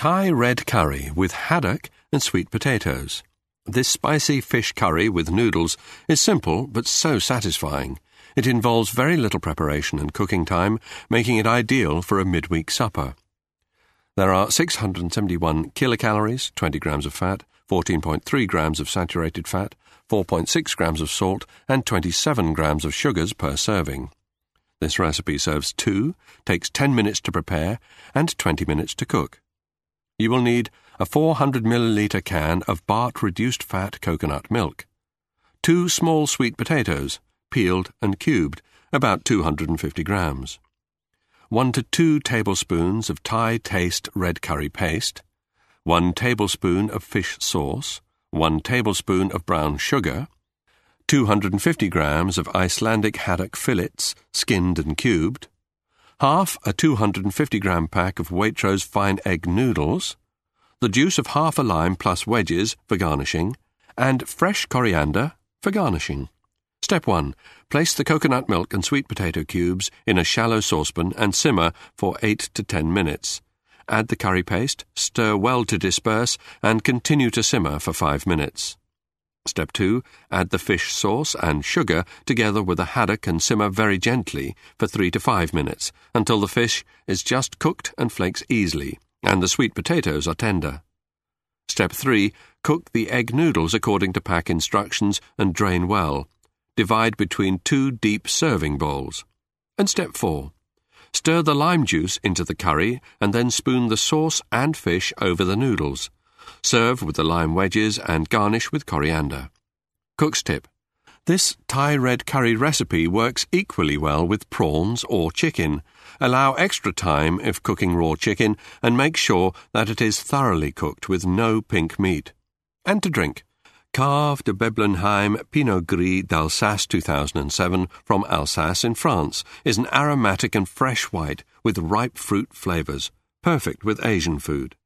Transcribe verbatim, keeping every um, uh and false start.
Thai red curry with haddock and sweet potatoes. This spicy fish curry with noodles is simple but so satisfying. It involves very little preparation and cooking time, making it ideal for a midweek supper. There are six hundred seventy-one kilocalories, twenty grams of fat, fourteen point three grams of saturated fat, four point six grams of salt, and twenty-seven grams of sugars per serving. This recipe serves two, takes ten minutes to prepare, and twenty minutes to cook. You will need a four hundred milliliter can of Bart reduced fat coconut milk, two small sweet potatoes, peeled and cubed, about two hundred fifty grams, one to two tablespoons of Thai taste red curry paste, one tablespoon of fish sauce, one tablespoon of brown sugar, two hundred fifty grams of Icelandic haddock fillets, skinned and cubed, half a two hundred fifty gram pack of Waitrose fine egg noodles, the juice of half a lime plus wedges for garnishing, and fresh coriander for garnishing. Step one. Place the coconut milk and sweet potato cubes in a shallow saucepan and simmer for eight to ten minutes. Add the curry paste, stir well to disperse, and continue to simmer for five minutes. Step two. Add the fish sauce and sugar together with the haddock and simmer very gently for three to five minutes until the fish is just cooked and flakes easily, and the sweet potatoes are tender. Step three. Cook the egg noodles according to pack instructions and drain well. Divide between two deep serving bowls. And step four. Stir the lime juice into the curry and then spoon the sauce and fish over the noodles. Serve with the lime wedges and garnish with coriander. Cook's tip. This Thai red curry recipe works equally well with prawns or chicken. Allow extra time if cooking raw chicken and make sure that it is thoroughly cooked with no pink meat. And to drink. Cave de Beblenheim Pinot Gris d'Alsace two thousand seven from Alsace in France is an aromatic and fresh white with ripe fruit flavours, perfect with Asian food.